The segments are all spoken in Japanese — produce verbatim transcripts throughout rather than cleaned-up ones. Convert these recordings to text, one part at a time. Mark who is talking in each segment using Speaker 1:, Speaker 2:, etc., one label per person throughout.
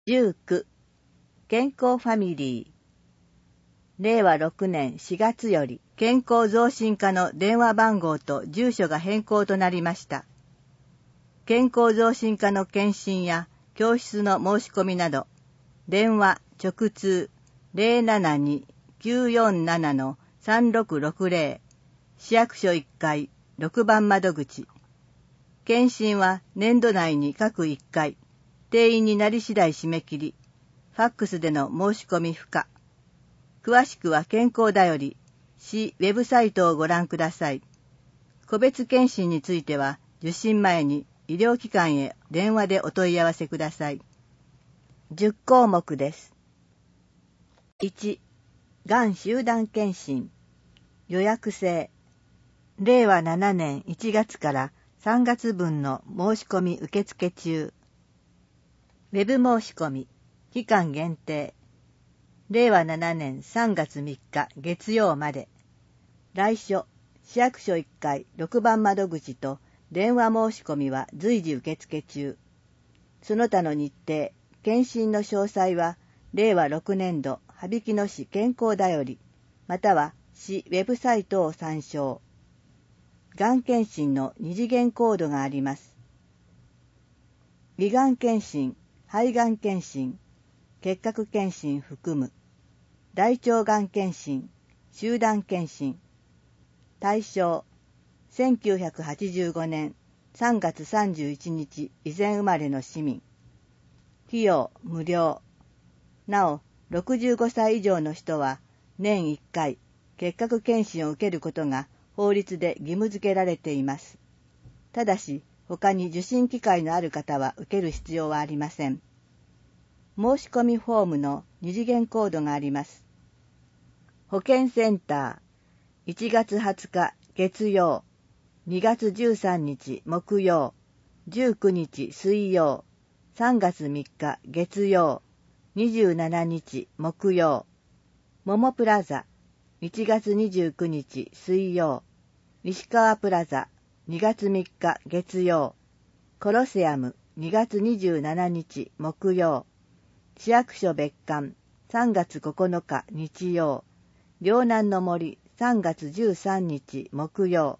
Speaker 1: じゅうきゅう健康ファミリー。れいわろくねんしがつより健康増進課の電話番号と住所が変更となりました。健康増進課の検診や教室の申し込みなど、電話直通 ゼロななに きゅうよんなな さんろくろくゼロ 市役所いっかいろくばん窓口。検診は年度内に各いっかい、定員になり次第締め切り、ファックスでの申し込み不可。詳しくは健康だより、市ウェブサイトをご覧ください。個別検診については、受診前に医療機関へ電話でお問い合わせください。じゅっこうもくです。いち、がん集団検診。予約制。れいわななねんいちがつからさんがつぶんの申し込み受付中。ウェブ申し込み、期間限定。れいわななねんさんがつみっか月曜まで。来所、市役所いっかいろくばん窓口と電話申し込みは随時受付中。その他の日程、検診の詳細は、れいわろくねんど羽曳野市健康だより、または市ウェブサイトを参照。がん検診の二次元コードがあります。胃がん検診、肺がん検診、結核検診含む、大腸がん検診、集団検診、対象、せんきゅうひゃくはちじゅうごねんさんがつさんじゅういちにち以前生まれの市民、費用無料。なお、ろくじゅうごさい以上の人は年いっかい結核検診を受けることが法律で義務付けられています。ただし、他に受診機会のある方は受ける必要はありません。申し込みフォームの二次元コードがあります。保健センター、いちがつはつか月曜、にがつじゅうさんにち木曜、じゅうくにち水曜、さんがつみっか月曜、にじゅうしちにち木曜、モモプラザ、いちがつにじゅうくにち水曜、西川プラザ、にがつみっか月曜、コロセアム、にがつにじゅうしちにち木曜、市役所別館、さんがつここのか日曜、両南の森、さんがつじゅうさんにち木曜。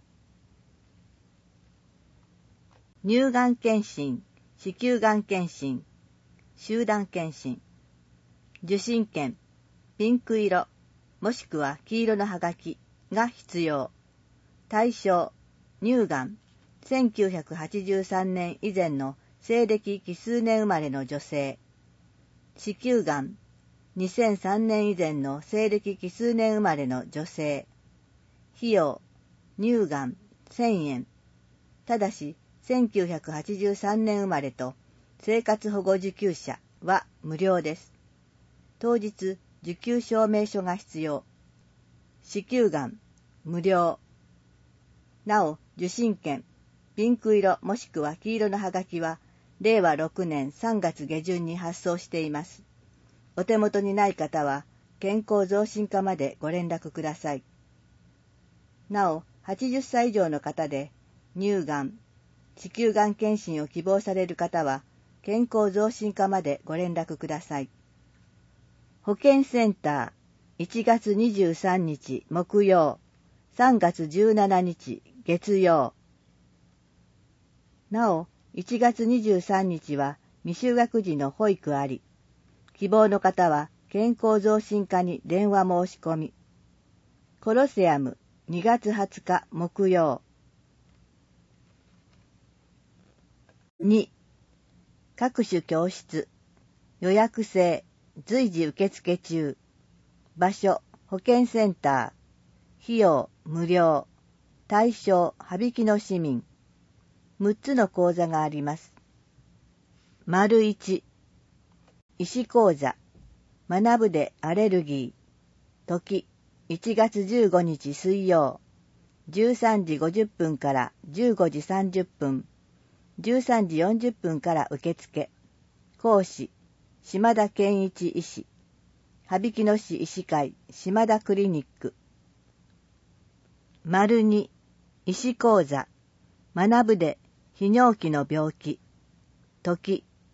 Speaker 1: 乳がん検診、子宮がん検診、集団検診。受診券、ピンク色、もしくは黄色のはがきが必要。対象、乳がん、せんきゅうひゃくはちじゅうさんねん以前の西暦奇数年生まれの女性。子宮がん、にせんさんねん以前の西暦奇数年生まれの女性。費用、乳がんせんえん。ただし、せんきゅうひゃくはちじゅうさんねん生まれと生活保護受給者は無料です。当日、受給証明書が必要。子宮がん、無料。なお、受診券、ピンク色もしくは黄色のはがきは、れいわろくねんさんがつげじゅんに発送しています。お手元にない方は、健康増進課までご連絡ください。なお、はちじゅっさい以上の方で、乳がん、子宮がん検診を希望される方は、健康増進課までご連絡ください。保健センター、いちがつにじゅうさんにち木曜、さんがつじゅうしちにち月曜。なお、いちがつにじゅうさんにちは未就学児の保育あり、希望の方は健康増進課に電話申し込み。コロセアム、にがつはつか木曜。に、各種教室、予約制、随時受付中。場所、保健センター。費用、無料。対象、羽曳野市民。むっつの講座があります。丸いち、医師講座。学ぶでアレルギー。時、いちがつじゅうごにち水曜。じゅうさんじごじゅっぷんからじゅうごじさんじゅっぷん。じゅうさんじよんじゅっぷんから受付。講師、島田健一医師。羽曳野市医師会島田クリニック。丸に、医師講座。学ぶで泌尿器の病気。時、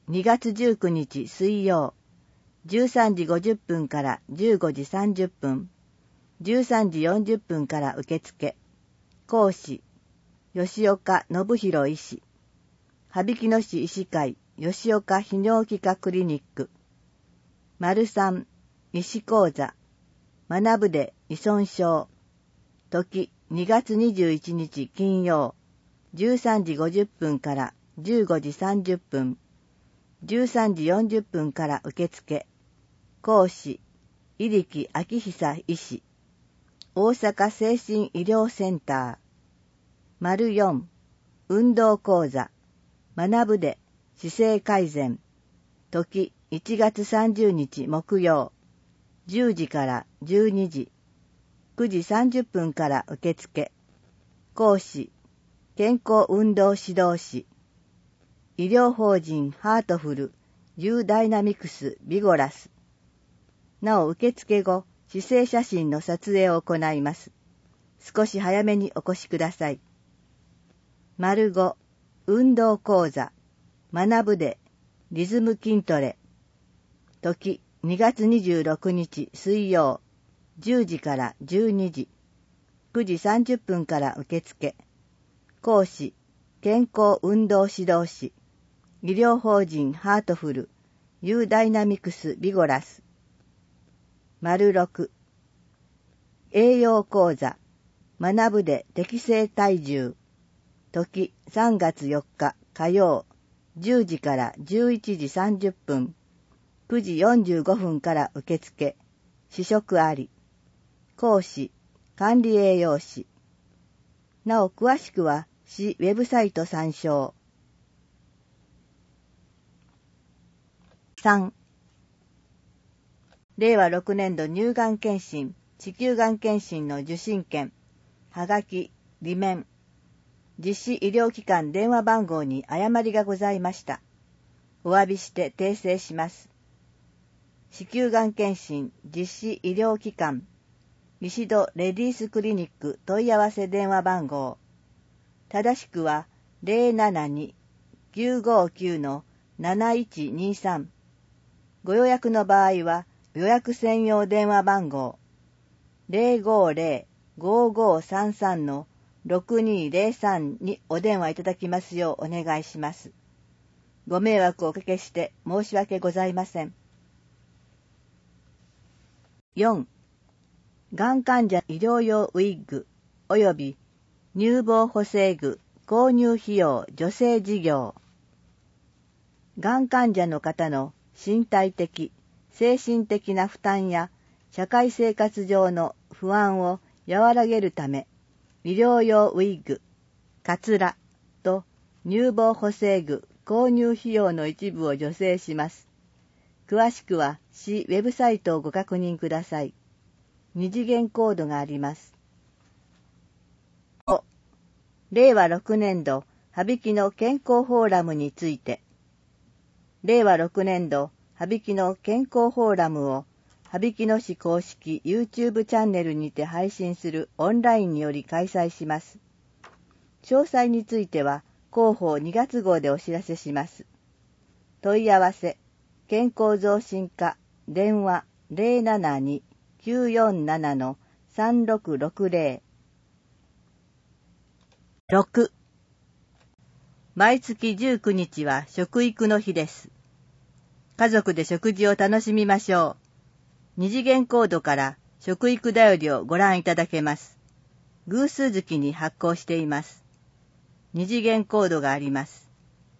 Speaker 1: にがつじゅうくにち水曜、じゅうさんじごじゅっぷんからじゅうごじさんじゅっぷん、じゅうさんじよんじゅっぷんから受付。講師、吉岡信弘医師。羽曳野市医師会吉岡泌尿器科クリニック。丸三、医師講座。学ぶで依存症。時にがつにじゅういちにち金曜、じゅうさんじごじゅっぷんからじゅうごじさんじゅっぷん、じゅうさんじよんじゅっぷんから受付。講師、入来昭久医師。大阪精神医療センター。丸四、運動講座。学ぶで姿勢改善。時いちがつさんじゅうにち木曜、じゅうじからじゅうにじ、くじさんじゅっぷんから受付。講師、健康運動指導士。医療法人ハートフルユーダイナミクスビゴラス。なお受付後、姿勢写真の撮影を行います。少し早めにお越しください。丸五、運動講座。学ぶでリズム筋トレ。時にがつにじゅうろくにち水曜、じゅうじからじゅうにじ、くじさんじゅっぷんから受付。講師、健康運動指導士。医療法人ハートフルユーダイナミクスビゴラス。丸六、栄養講座。学ぶで適正体重。時さんがつよっか火曜、じゅうじからじゅういちじさんじゅっぷん、くじよんじゅうごふんから受付。試食あり。講師、管理栄養士。なお詳しくは市ウェブサイト参照。さん、れいわろくねんど乳がん検診、子宮がん検診の受診券、はがき、裏面。実施医療機関電話番号に誤りがございました。お詫びして訂正します。子宮がん検診実施医療機関、西戸レディースクリニック問い合わせ電話番号。正しくは ゼロななに きゅうごきゅう のなないちにさん。ご予約の場合は予約専用電話番号 ゼロごゼロ ごごさんさん のろくにゼロさんにお電話いただきますようお願いします。ご迷惑をおかけして申し訳ございません。よん、がん患者医療用ウィッグ及び乳房補正具購入費用助成事業。がん患者の方の身体的、精神的な負担や社会生活上の不安を和らげるため、医療用ウィッグ、カツラと乳房補正具購入費用の一部を助成します。詳しくは市ウェブサイトをご確認ください。二次元コードがあります。ご、れいわろくねんど羽曳野健康フォーラムについて。れいわろくねんど羽曳野健康フォーラムを羽曳野市公式 YouTube チャンネルにて配信するオンラインにより開催します。詳細については広報にがつごうでお知らせします。問い合わせ、健康増進課、電話ゼロななに きゅうよんなな のさんろくろくゼロ。ろく、毎月じゅうくにちは食育の日です。家族で食事を楽しみましょう。二次元コードから食育だよりをご覧いただけます。偶数月に発行しています。二次元コードがあります。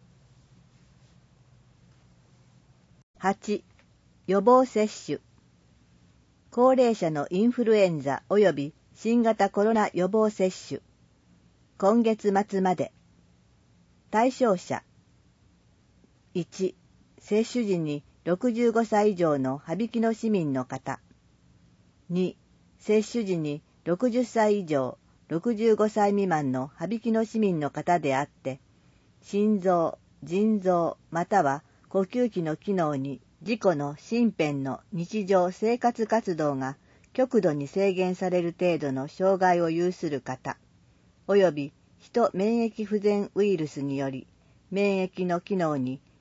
Speaker 1: はち、予防接種。高齢者のインフルエンザ及び新型コロナ予防接種。今月末まで。対象者。いち、接種時にろくじゅうごさい以上の羽曳野市民の方。に、接種時にろくじゅっさい以上、ろくじゅうごさい未満の羽曳野市民の方であって、心臓、腎臓または呼吸器の機能に自己の身辺の日常生活活動が極度に制限される程度の障害を有する方、およびヒト免疫不全ウイルスにより免疫の機能に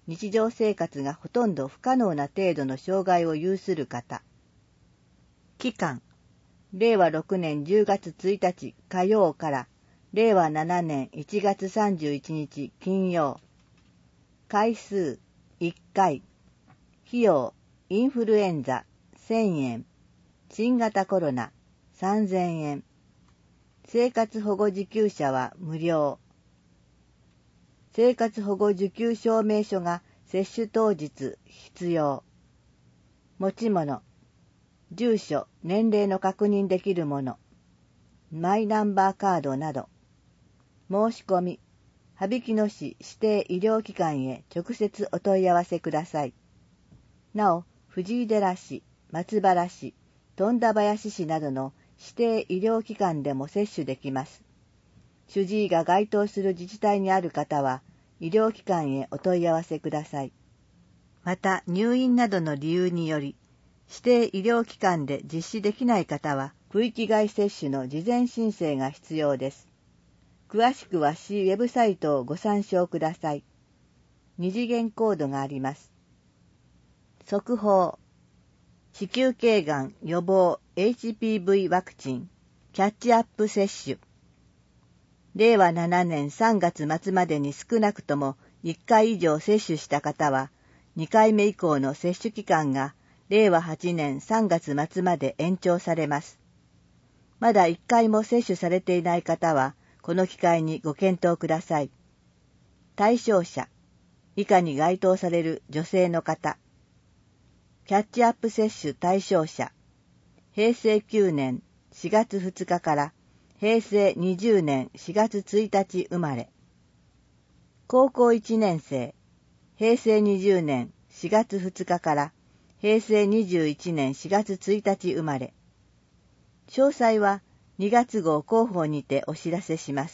Speaker 1: 日常生活がほとんど不可能な程度の障害を有する方。期間、れいわろくねんじゅうがつついたち火曜かられいわななねんいちがつさんじゅういちにち金曜。回数いっかい。費用インフルエンザせんえん。新型コロナさんぜんえん。生活保護受給者は無料。生活保護受給証明書が接種当日必要。持ち物、住所、年齢の確認できるもの、マイナンバーカードなど。申し込み、羽曳野市指定医療機関へ直接お問い合わせください。なお、藤井寺市、松原市、富田林市などの指定医療機関でも接種できます。主治医が該当する自治体にある方は、医療機関へお問い合わせください。また、入院などの理由により、指定医療機関で実施できない方は、区域外接種の事前申請が必要です。詳しくは市ウェブサイトをご参照ください。二次元コードがあります。速報。子宮頸がん予防 エイチピーブイ ワクチンキャッチアップ接種。れいわななねんさんがつまつまでに少なくともいっかい以上接種した方は、にかいめ以降の接種期間がれいわはちねんさんがつまつまで延長されます。まだいっかいも接種されていない方は、この機会にご検討ください。対象者、以下に該当される女性の方。キャッチアップ接種対象者、へいせいきゅうねんしがつふつかからへいせいにじゅうねんしがつついたち生まれ。高校いちねんせい、へいせいにじゅうねんしがつふつかからへいせいにじゅういちねんしがつついたち生まれ。詳細はにがつごう広報にてお知らせします。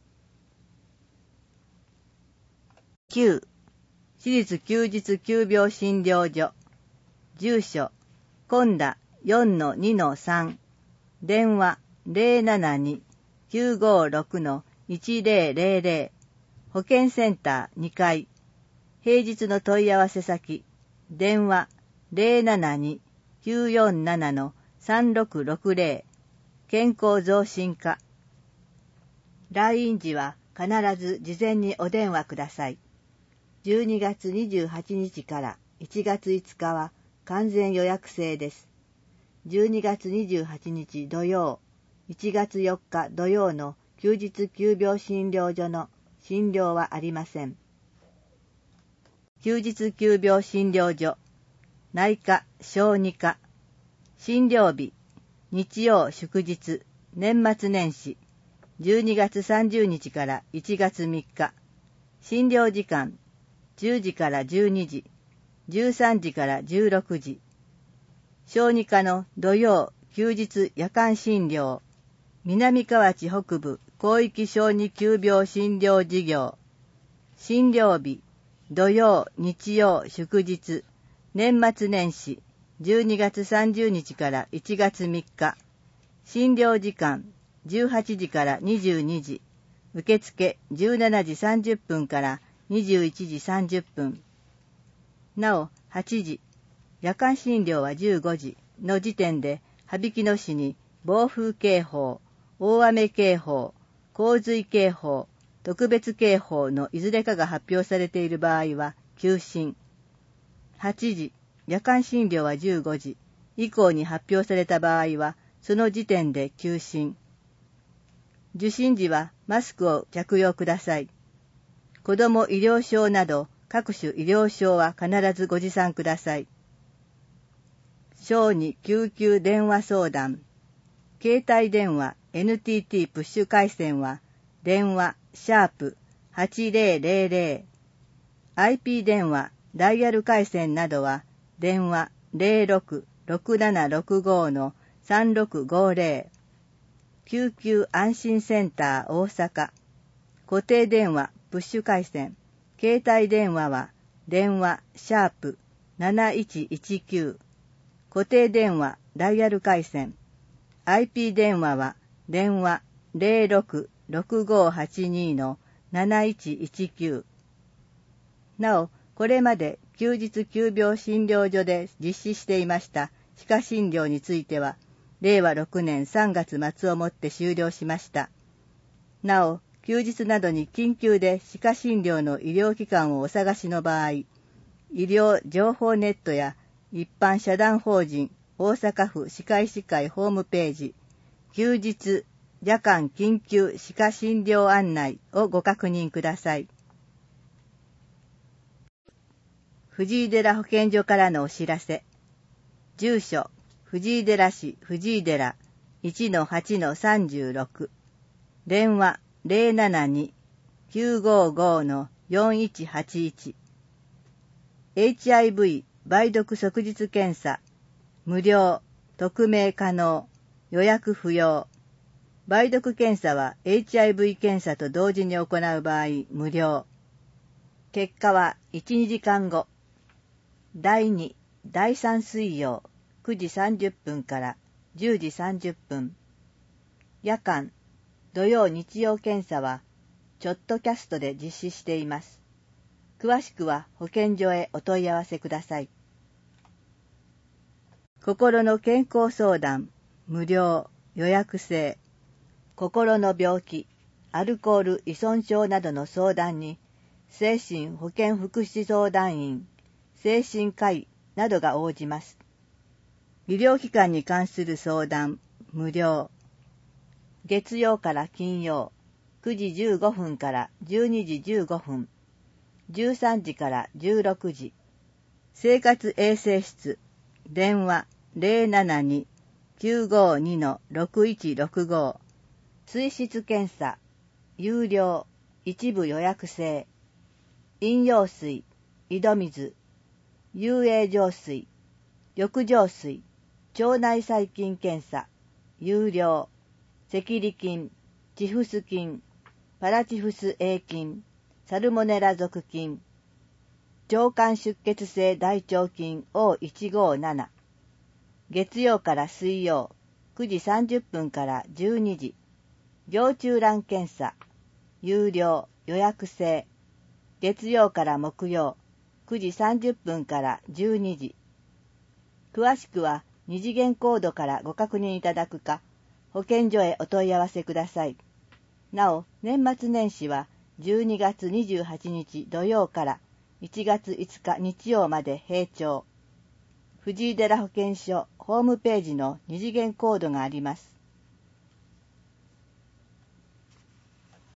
Speaker 1: きゅう. 私立休日急病診療所。住所、今田 よんのにのさん。電話 ゼロななに きゅうごろく いちゼロゼロゼロ。保健センターにかい。平日の問い合わせ先。電話 ゼロななに きゅうよんなな さんろくろくゼロ。健康増進課。来院時は必ず事前にお電話ください。じゅうにがつにじゅうはちにちからいちがついつかは完全予約制です。じゅうにがつにじゅうはちにち土曜、いちがつよっか土曜の休日急病診療所の診療はありません。休日急病診療所、内科、小児科、診療日、日曜祝日、年末年始、じゅうにがつさんじゅうにちからいちがつみっか、診療時間、じゅうじからじゅうにじ、じゅうさんじからじゅうろくじ、小児科の土曜、休日夜間診療、南河内北部広域小児急病診療事業、診療日、土曜、日曜、祝日、年末年始、じゅうにがつさんじゅうにちからいちがつみっか、診療時間、じゅうはちじからにじゅうにじ、受付じゅうしちじさんじゅっぷんからにじゅういちじさんじゅっぷん。なお、はちじ、夜間診療はじゅうごじの時点で、羽曳野市に暴風警報、大雨警報、洪水警報、特別警報のいずれかが発表されている場合は休診。はちじ、夜間診療はじゅうごじ以降に発表された場合は、その時点で休診。受診時はマスクを着用ください。子ども医療証など各種医療証は必ずご持参ください。小児救急電話相談。携帯電話 エヌティーティー プッシュ回線は電話シャープはちゼロゼロゼロ。アイピー 電話ダイヤル回線などは電話ゼロろく ろくななろくご さんろくごゼロ。救急安心センター大阪。固定電話プッシュ回線。携帯電話は電話シャープなないちいちきゅう。固定電話ダイヤル回線。アイピー 電話は電話ゼロろく ろくごはちに なないちいちきゅう。なお、 これまで休日急病診療所で実施していました歯科診療については、れいわろくねんさんがつ末をもって終了しました。なお、休日などに緊急で歯科診療の医療機関をお探しの場合、医療情報ネットや一般社団法人大阪府歯科医師会ホームページ、休日夜間緊急歯科診療案内をご確認ください。藤井寺保健所からのお知らせ。住所、藤井寺市藤井寺 いちのはちのさんじゅうろく。電話 ゼロななに きゅうごご よんいちはちいち。エイチアイブイ 梅毒即日検査。無料、匿名可能、予約不要。梅毒検査は エイチアイブイ 検査と同時に行う場合無料。結果はいち、にじかんご。だいに、だいさん水曜くじさんじゅっぷんからじゅうじさんじゅっぷん。夜間、土曜日曜検査はチョットキャストで実施しています。詳しくは保健所へお問い合わせください。心の健康相談、無料、予約制。心の病気、アルコール依存症などの相談に、精神保健福祉相談員、精神科医などが応じます。医療機関に関する相談、無料。月曜から金曜、くじじゅうごふんからじゅうにじじゅうごふん、じゅうさんじからじゅうろくじ。生活衛生室、電話 ゼロななに きゅうごに ろくいちろくご。水質検査、有料、一部予約制。飲用水、井戸水、遊泳浄水、浴場水、腸内細菌検査、有料、赤痢菌、チフス菌、パラチフス A 菌、サルモネラ属菌、腸管出血性大腸菌 オーいちごなな。月曜から水曜、くじさんじゅっぷんからじゅうにじ。行虫卵検査、有料、予約制。月曜から木曜、くじさんじゅっぷんからじゅうにじ。詳しくは二次元コードからご確認いただくか、保健所へお問い合わせください。なお、年末年始はじゅうにがつにじゅうはちにち土曜からいちがついつか日曜まで閉庁。藤井寺保健所ホームページの二次元コードがあります。